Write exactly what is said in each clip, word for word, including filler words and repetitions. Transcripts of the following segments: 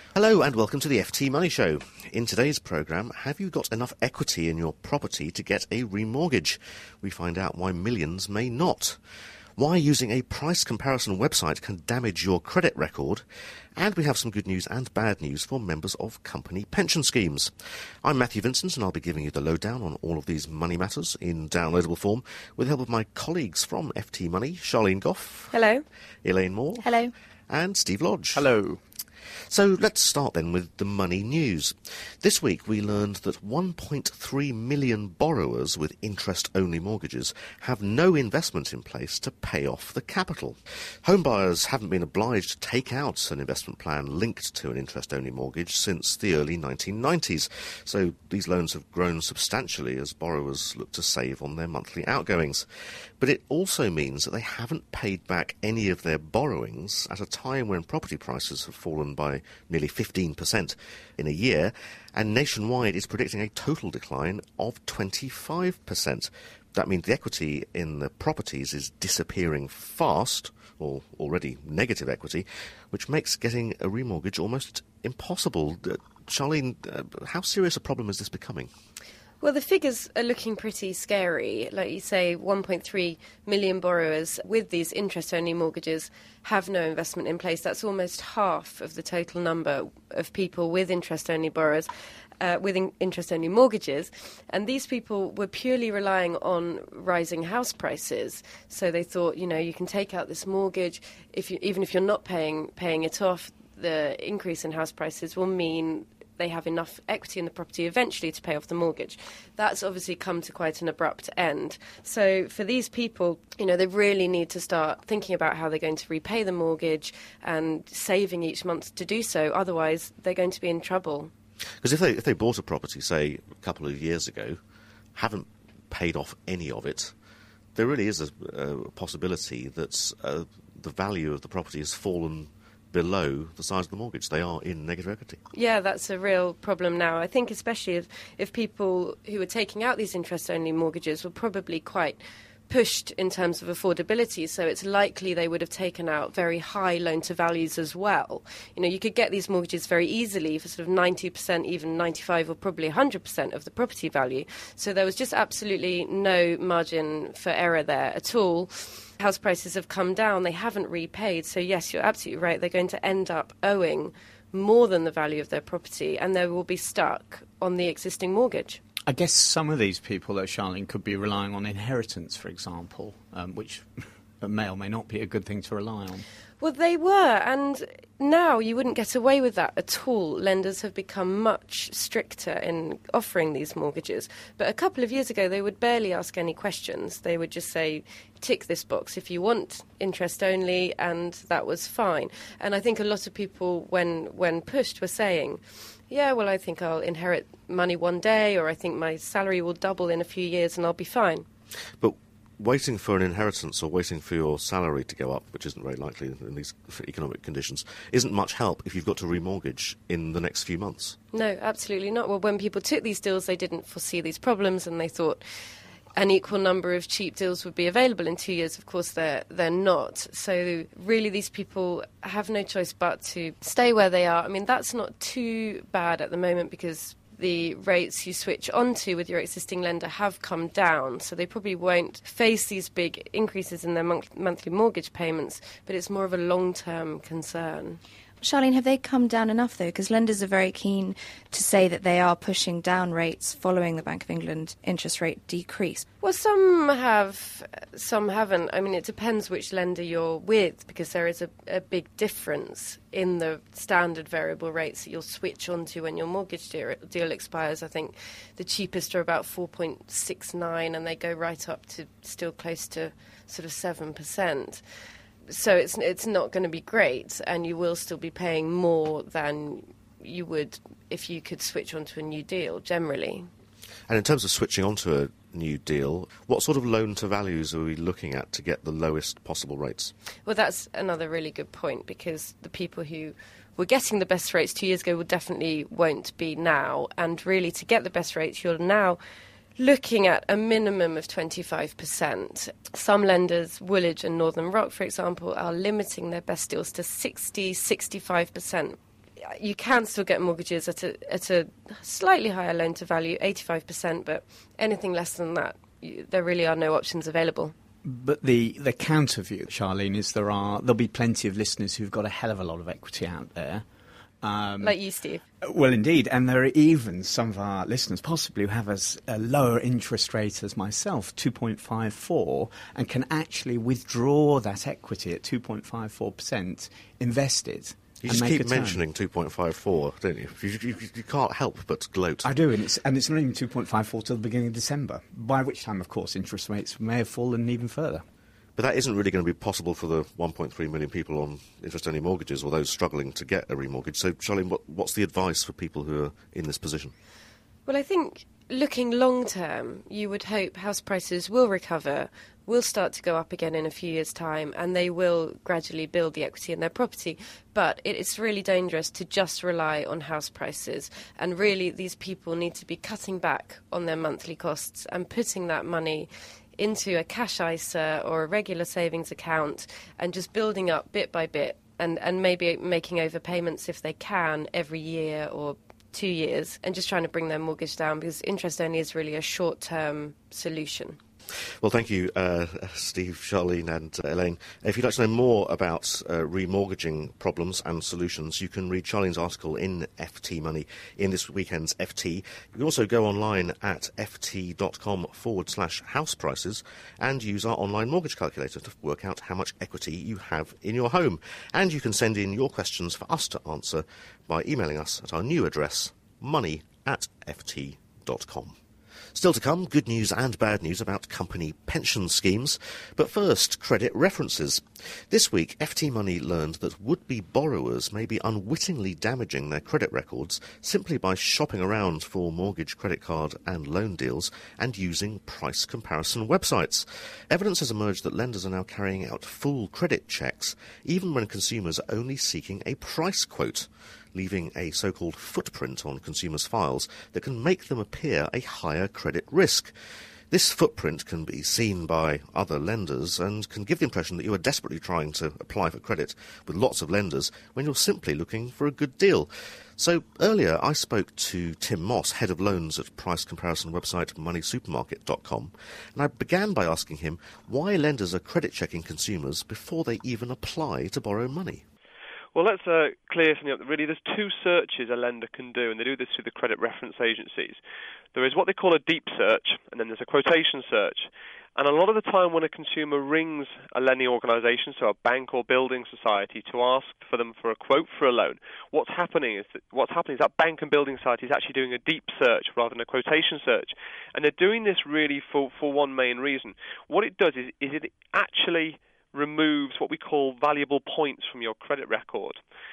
Hello and welcome to the F T Money Show. In today's programme, have you got enough equity in your property to get a remortgage? We find out why millions may not. Why using a price comparison website can damage your credit record. And we have some good news and bad news for members of company pension schemes. I'm Matthew Vincent and I'll be giving you the lowdown on all of these money matters in downloadable form with the help of my colleagues from F T Money, Charlene Goff. Hello. Elaine Moore. Hello. And Steve Lodge. Hello. So let's start then with the money news. This week we learned that one point three million borrowers with interest-only mortgages have no investment in place to pay off the capital. Home buyers haven't been obliged to take out an investment plan linked to an interest-only mortgage since the early nineteen nineties. So these loans have grown substantially as borrowers look to save on their monthly outgoings. But it also means that they haven't paid back any of their borrowings at a time when property prices have fallen by nearly fifteen percent in a year, and Nationwide is predicting a total decline of twenty-five percent. That means the equity in the properties is disappearing fast, or already negative equity, which makes getting a remortgage almost impossible. Uh, Charlene, uh, how serious a problem is this becoming? Well, the figures are looking pretty scary. Like you say, one point three million borrowers with these interest-only mortgages have no investment in place. That's almost half of the total number of people with interest-only borrowers, uh, with in- interest-only mortgages. And these people were purely relying on rising house prices. So they thought, you know, you can take out this mortgage, if you, even if you're not paying paying it off, the increase in house prices will mean they have enough equity in the property eventually to pay off the mortgage. That's obviously come to quite an abrupt end. So for these people, you know, they really need to start thinking about how they're going to repay the mortgage and saving each month to do so. Otherwise, they're going to be in trouble. Because if they, if they bought a property, say, a couple of years ago, haven't paid off any of it, there really is a, a possibility that uh, the value of the property has fallen below the size of the mortgage. They are in negative equity. Yeah, that's a real problem now. I think especially if, if people who are taking out these interest-only mortgages were probably quite pushed in terms of affordability, so it's likely they would have taken out very high loan-to-values as well. You know, you could get these mortgages very easily for sort of ninety percent, even ninety-five or probably one hundred percent of the property value. So there was just absolutely no margin for error there at all. House prices have come down, they haven't repaid, so yes, you're absolutely right, they're going to end up owing more than the value of their property and they will be stuck on the existing mortgage. I guess some of these people, though, Charlene, could be relying on inheritance, for example, um, which may or may not be a good thing to rely on. Well, they were, and now you wouldn't get away with that at all. Lenders have become much stricter in offering these mortgages. But a couple of years ago, they would barely ask any questions. They would just say, tick this box if you want interest only, and that was fine. And I think a lot of people, when when pushed, were saying, yeah, well, I think I'll inherit money one day, or I think my salary will double in a few years and I'll be fine. But waiting for an inheritance or waiting for your salary to go up, which isn't very likely in these economic conditions, isn't much help if you've got to remortgage in the next few months. No, absolutely not. Well, when people took these deals, they didn't foresee these problems and they thought an equal number of cheap deals would be available in two years. Of course, they're, they're not. So really, these people have no choice but to stay where they are. I mean, that's not too bad at the moment because the rates you switch onto with your existing lender have come down, so they probably won't face these big increases in their month- monthly mortgage payments, but it's more of a long-term concern. Charlene, have they come down enough, though? Because lenders are very keen to say that they are pushing down rates following the Bank of England interest rate decrease. Well, some have, some haven't. I mean, it depends which lender you're with, because there is a, a big difference in the standard variable rates that you'll switch onto when your mortgage deal, deal expires. I think the cheapest are about four point six nine, and they go right up to still close to sort of seven percent. So it's it's not going to be great, and you will still be paying more than you would if you could switch onto a new deal, generally. And in terms of switching onto a new deal, what sort of loan-to-values are we looking at to get the lowest possible rates? Well, that's another really good point, because the people who were getting the best rates two years ago will definitely won't be now. And really, to get the best rates, you're now looking at a minimum of twenty-five percent. Some lenders, Woolwich and Northern Rock, for example, are limiting their best deals to sixty, sixty-five percent. you can still get mortgages at a, at a slightly higher loan to value, eighty-five percent, but anything less than that, you, there really are no options available. But the, the counter view, Charlene, is there are there'll be plenty of listeners who've got a hell of a lot of equity out there. Um, like you, Steve. Well, indeed. And there are even some of our listeners possibly who have as a lower interest rate as myself, two point five four, and can actually withdraw that equity at two point five four percent invested. You just keep mentioning two point five four, don't you? You, you? you can't help but gloat. I do, and it's, and it's not even two point five four till the beginning of December, by which time, of course, interest rates may have fallen even further. But that isn't really going to be possible for the one point three million people on interest-only mortgages or those struggling to get a remortgage. So, Charlene, what, what's the advice for people who are in this position? Well, I think looking long-term, you would hope house prices will recover, will start to go up again in a few years' time, and they will gradually build the equity in their property. But it is really dangerous to just rely on house prices. And really, these people need to be cutting back on their monthly costs and putting that money into a cash I S A or a regular savings account and just building up bit by bit and, and maybe making overpayments if they can every year or two years and just trying to bring their mortgage down, because interest only is really a short-term solution. Well, thank you, uh, Steve, Charlene and uh, Elaine. If you'd like to know more about uh, remortgaging problems and solutions, you can read Charlene's article in F T Money in this weekend's F T. You can also go online at ft.com forward slash house prices and use our online mortgage calculator to work out how much equity you have in your home. And you can send in your questions for us to answer by emailing us at our new address, money at ft dot com. Still to come, good news and bad news about company pension schemes. But first, credit references. This week, F T Money learned that would-be borrowers may be unwittingly damaging their credit records simply by shopping around for mortgage, credit card and loan deals and using price comparison websites. Evidence has emerged that lenders are now carrying out full credit checks, even when consumers are only seeking a price quote, leaving a so-called footprint on consumers' files that can make them appear a higher credit risk. This footprint can be seen by other lenders and can give the impression that you are desperately trying to apply for credit with lots of lenders when you're simply looking for a good deal. So earlier I spoke to Tim Moss, head of loans at price comparison website money supermarket dot com, and I began by asking him why lenders are credit checking consumers before they even apply to borrow money. Well, let's uh, clear something up. Really, there's two searches a lender can do, and they do this through the credit reference agencies. There is what they call a deep search, and then there's a quotation search. And a lot of the time when a consumer rings a lending organisation, so a bank or building society, to ask for them for a quote for a loan, what's happening is that, what's happening is that bank and building society is actually doing a deep search rather than a quotation search. And they're doing this really for, for one main reason. What it does is, is it actually removes what we call valuable points from your credit record.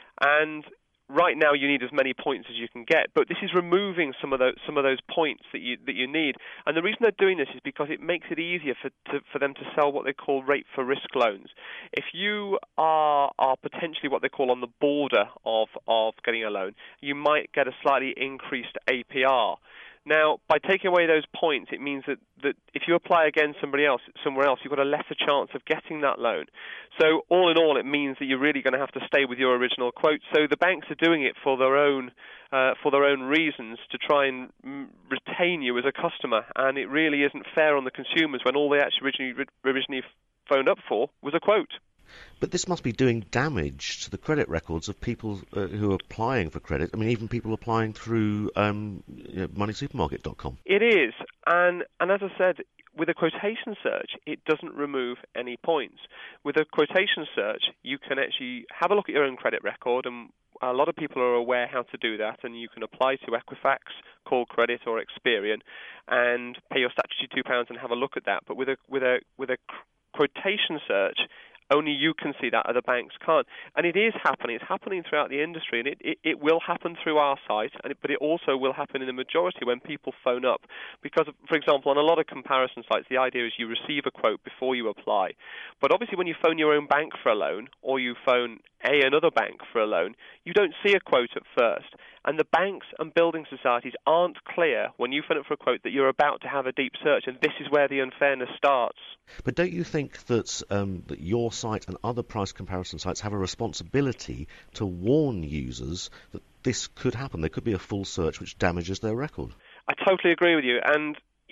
And right now you need as many points as you can get, but this is removing some of those some of those points that you that you need. And the reason they're doing this is because it makes it easier for to, for them to sell what they call rate for risk loans. If you are are potentially what they call on the border of of getting a loan, you might get a slightly increased A P R. Now, by taking away those points, it means that, that if you apply again somebody else, somewhere else, you've got a lesser chance of getting that loan. So all in all, it means that you're really going to have to stay with your original quote. So the banks are doing it for their own uh, for their own reasons to try and mm, retain you as a customer. And it really isn't fair on the consumers when all they actually originally, originally phoned up for was a quote. But this must be doing damage to the credit records of people uh, who are applying for credit. I mean, even people applying through um, you know, money supermarket dot com. It is. And, and as I said, with a quotation search, it doesn't remove any points. With a quotation search, you can actually have a look at your own credit record, and a lot of people are aware how to do that, and you can apply to Equifax, Call Credit or Experian and pay your statutory two pounds and have a look at that. But with a, with a, with a quotation search, only you can see that, other banks can't. And it is happening. It's happening throughout the industry, and it, it, it will happen through our site, and it, but it also will happen in the majority when people phone up. Because, for example, on a lot of comparison sites, the idea is you receive a quote before you apply. But obviously when you phone your own bank for a loan, or you phone a another bank for a loan, you don't see a quote at first. And the banks and building societies aren't clear when you phone up for a quote that you're about to have a deep search, and this is where the unfairness starts. But don't you think that, um, that your site and other price comparison sites have a responsibility to warn users that this could happen? There could be a full search which damages their record. I totally agree with you, and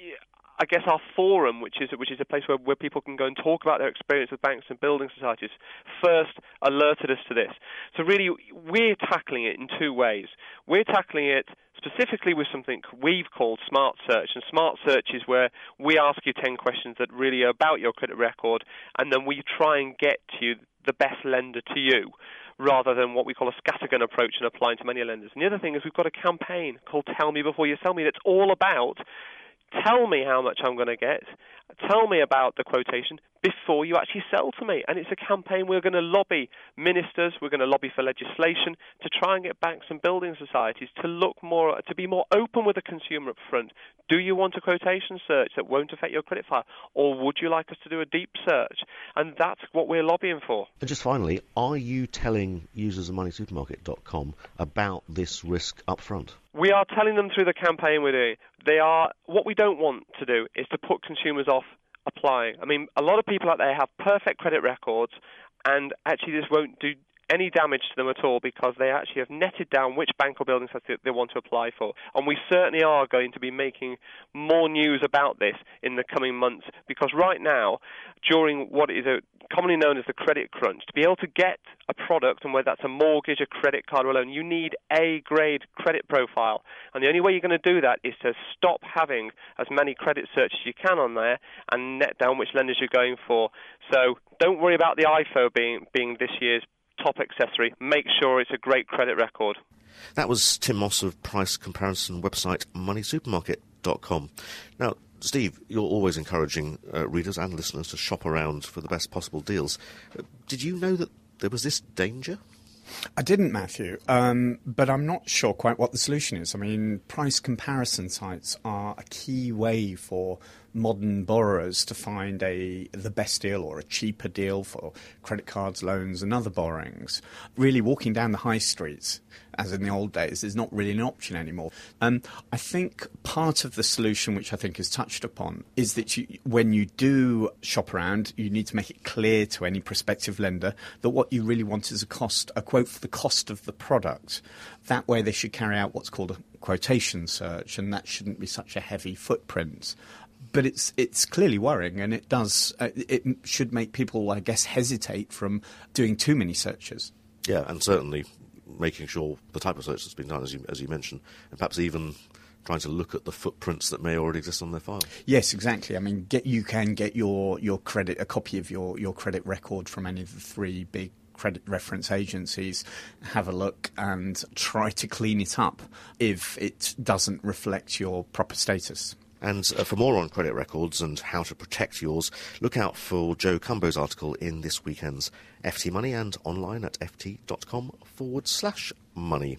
I guess our forum, which is which is a place where, where people can go and talk about their experience with banks and building societies, first alerted us to this. So really, we're tackling it in two ways. We're tackling it specifically with something we've called Smart Search, and Smart Search is where we ask you ten questions that really are about your credit record, and then we try and get you the best lender to you, rather than what we call a scattergun approach and applying to many lenders. And the other thing is we've got a campaign called Tell Me Before You Sell Me that's all about tell me how much I'm going to get, tell me about the quotation before you actually sell to me. And it's a campaign we're going to lobby ministers, we're going to lobby for legislation to try and get banks and building societies to look more, to be more open with the consumer up front. Do you want a quotation search that won't affect your credit file, or would you like us to do a deep search? And that's what we're lobbying for. And just finally, are you telling users of money supermarket dot com about this risk up front? We are telling them through the campaign we're doing. They are, what we don't want to do is to put consumers off applying. I mean, a lot of people out there have perfect credit records, and actually this won't do any damage to them at all because they actually have netted down which bank or building society they want to apply for. And we certainly are going to be making more news about this in the coming months, because right now, during what is a commonly known as the credit crunch, to be able to get a product, and whether that's a mortgage, a credit card or a loan, you need a grade credit profile. And the only way you're going to do that is to stop having as many credit searches as you can on there and net down which lenders you're going for. So don't worry about the I F O being being this year's top accessory. Make sure it's a great credit record. That was Tim Moss of price comparison website money supermarket dot com. Now, Steve, you're always encouraging uh, readers and listeners to shop around for the best possible deals. Uh, did you know that there was this danger? I didn't, Matthew, um, but I'm not sure quite what the solution is. I mean, price comparison sites are a key way for modern borrowers to find a the best deal or a cheaper deal for credit cards, loans and other borrowings. Really, walking down the high streets, as in the old days, is not really an option anymore. Um, I think part of the solution, which I think is touched upon, is that you, when you do shop around, you need to make it clear to any prospective lender that what you really want is a cost, a quote for the cost of the product. That way they should carry out what's called a quotation search, and that shouldn't be such a heavy footprint. But it's it's clearly worrying, and it does uh, it should make people, I guess, hesitate from doing too many searches. Yeah, and certainly making sure the type of search that's been done, as you as you mentioned, and perhaps even trying to look at the footprints that may already exist on their file. Yes, exactly. I mean, get you can get your, your credit a copy of your, your credit record from any of the three big credit reference agencies, have a look and try to clean it up if it doesn't reflect your proper status. And uh, for more on credit records and how to protect yours, look out for Joe Cumbo's article in this weekend's F T Money and online at ft.com forward slash money.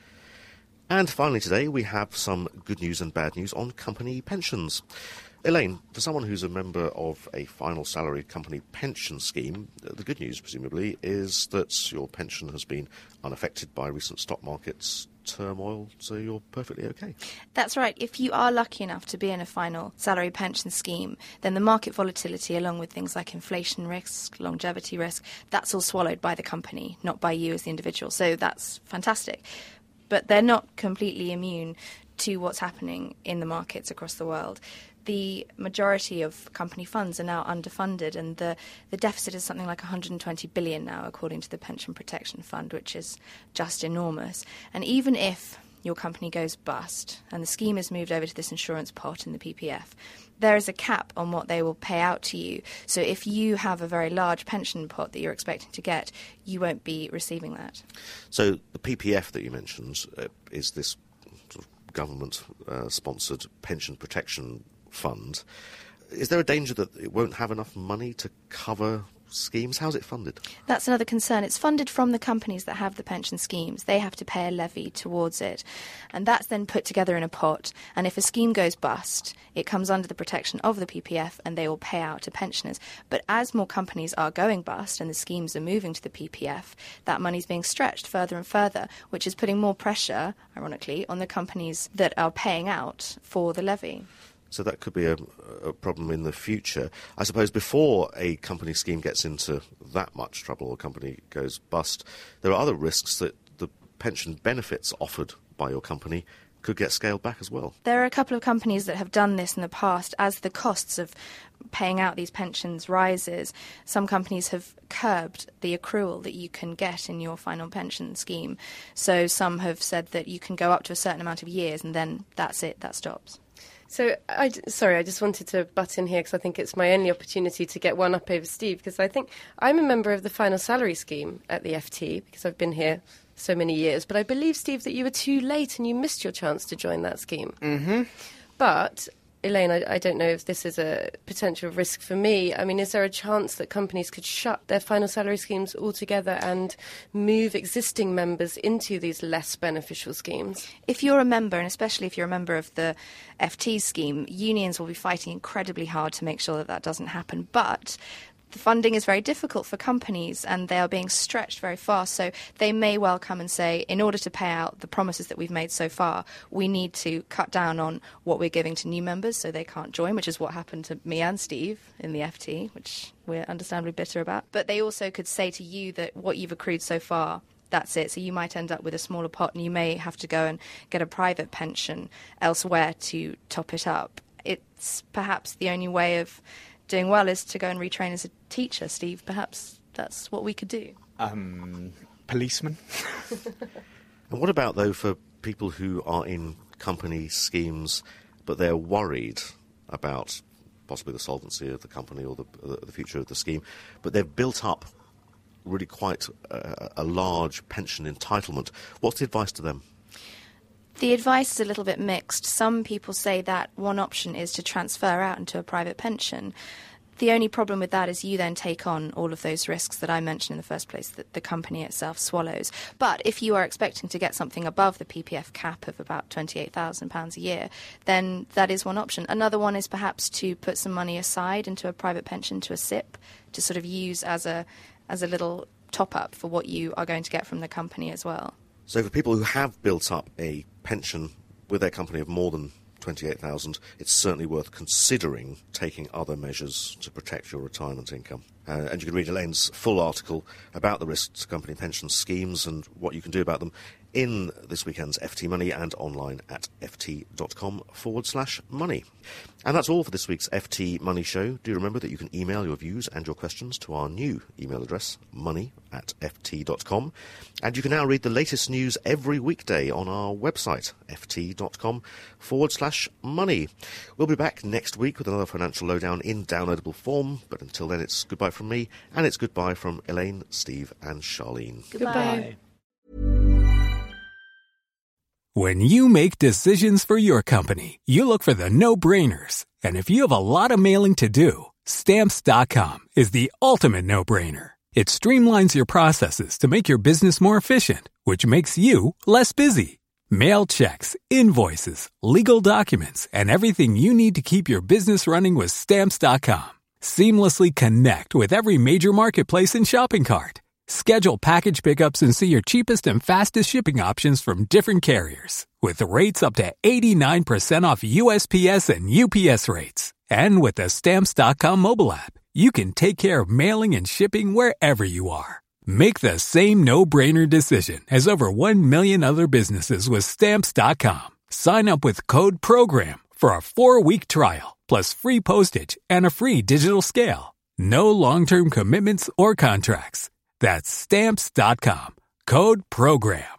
And finally today, we have some good news and bad news on company pensions. Elaine, for someone who's a member of a final salary company pension scheme, the good news, presumably, is that your pension has been unaffected by recent stock markets turmoil, so you're perfectly okay. That's right. If you are lucky enough to be in a final salary pension scheme, then the market volatility, along with things like inflation risk, longevity risk, that's all swallowed by the company, not by you as the individual. So that's fantastic. But they're not completely immune to what's happening in the markets across the world. The majority of company funds are now underfunded, and the, the deficit is something like one hundred twenty billion dollars now, according to the Pension Protection Fund, which is just enormous. And even if your company goes bust and the scheme is moved over to this insurance pot in the P P F, there is a cap on what they will pay out to you. So if you have a very large pension pot that you're expecting to get, you won't be receiving that. So the P P F that you mentioned uh, is this sort of government-sponsored uh, pension protection fund. Is there a danger that it won't have enough money to cover schemes? How's it funded? That's another concern. It's funded from the companies that have the pension schemes. They have to pay a levy towards it. And that's then put together in a pot. And if a scheme goes bust, it comes under the protection of the P P F and they will pay out to pensioners. But as more companies are going bust and the schemes are moving to the P P F, that money's being stretched further and further, which is putting more pressure, ironically, on the companies that are paying out for the levy. So that could be a, a problem in the future. I suppose before a company scheme gets into that much trouble or a company goes bust, there are other risks that the pension benefits offered by your company could get scaled back as well. There are a couple of companies that have done this in the past. As the costs of paying out these pensions rises, some companies have curbed the accrual that you can get in your final pension scheme. So some have said that you can go up to a certain amount of years and then that's it, that stops. So, I, sorry, I just wanted to butt in here because I think it's my only opportunity to get one up over Steve, because I think I'm a member of the final salary scheme at the F T because I've been here so many years. But I believe, Steve, that you were too late and you missed your chance to join that scheme. Mm-hmm. But, Elaine, I, I don't know if this is a potential risk for me. I mean, is there a chance that companies could shut their final salary schemes altogether and move existing members into these less beneficial schemes? If you're a member, and especially if you're a member of the F T scheme, unions will be fighting incredibly hard to make sure that that doesn't happen. But the funding is very difficult for companies and they are being stretched very fast. So they may well come and say, in order to pay out the promises that we've made so far, we need to cut down on what we're giving to new members so they can't join, which is what happened to me and Steve in the F T, which we're understandably bitter about. But they also could say to you that what you've accrued so far, that's it. So you might end up with a smaller pot and you may have to go and get a private pension elsewhere to top it up. It's perhaps the only way of doing well is to go and retrain as a teacher, Steve. Perhaps that's what we could do. Um, policeman. And what about, though, for people who are in company schemes, but they're worried about possibly the solvency of the company or the, the future of the scheme, but they've built up really quite a, a large pension entitlement? What's the advice to them? The advice is a little bit mixed. Some people say that one option is to transfer out into a private pension. The only problem with that is you then take on all of those risks that I mentioned in the first place that the company itself swallows. But if you are expecting to get something above the P P F cap of about twenty-eight thousand pounds a year, then that is one option. Another one is perhaps to put some money aside into a private pension, to a S I P, to sort of use as a as a little top-up for what you are going to get from the company as well. So for people who have built up a pension with their company of more than twenty-eight thousand, it's certainly worth considering taking other measures to protect your retirement income. Uh, and you can read Elaine's full article about the risks to company pension schemes and what you can do about them in this weekend's F T Money and online at ft.com forward slash money. And that's all for this week's F T Money Show. Do remember that you can email your views and your questions to our new email address, money at ft dot com. And you can now read the latest news every weekday on our website, ft.com forward slash money. We'll be back next week with another financial lowdown in downloadable form. But until then, it's goodbye from me, and it's goodbye from Elaine, Steve, and Charlene. Goodbye. When you make decisions for your company, you look for the no-brainers. And if you have a lot of mailing to do, Stamps dot com is the ultimate no-brainer. It streamlines your processes to make your business more efficient, which makes you less busy. Mail checks, invoices, legal documents, and everything you need to keep your business running with Stamps dot com. Seamlessly connect with every major marketplace and shopping cart. Schedule package pickups and see your cheapest and fastest shipping options from different carriers. With rates up to eighty-nine percent off U S P S and U P S rates. And with the Stamps dot com mobile app, you can take care of mailing and shipping wherever you are. Make the same no-brainer decision as over one million other businesses with Stamps dot com. Sign up with code PROGRAM for a four-week trial, plus free postage and a free digital scale. No long-term commitments or contracts. That's Stamps dot com. Code PROGRAM.